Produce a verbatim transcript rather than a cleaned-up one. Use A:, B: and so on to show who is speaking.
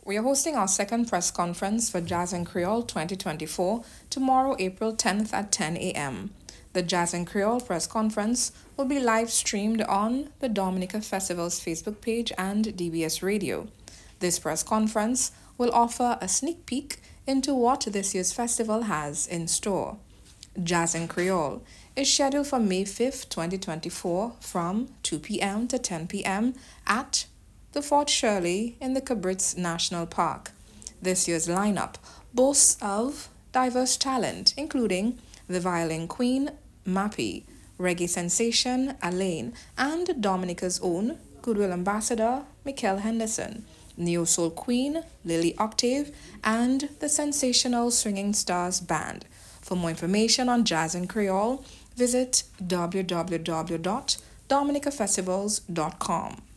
A: We are hosting our second press conference for Jazz and Creole twenty twenty-four tomorrow, April tenth at ten a m. The Jazz and Creole press conference will be live streamed on the Dominica Festival's Facebook page and D B S Radio. This press conference will offer a sneak peek into what this year's festival has in store. Jazz and Creole is scheduled for May fifth, twenty twenty-four from two p m to ten p m at the Fort Shirley in the Cabritz National Park. This year's lineup boasts of diverse talent, including the violin queen, Mappy, reggae sensation, Alaine, and Dominica's own Goodwill Ambassador, Mikel Henderson, neo-soul queen, Lily Octave, and the sensational Swinging Stars Band. For more information on Jazz and Creole, visit w w w dot dominica festivals dot com.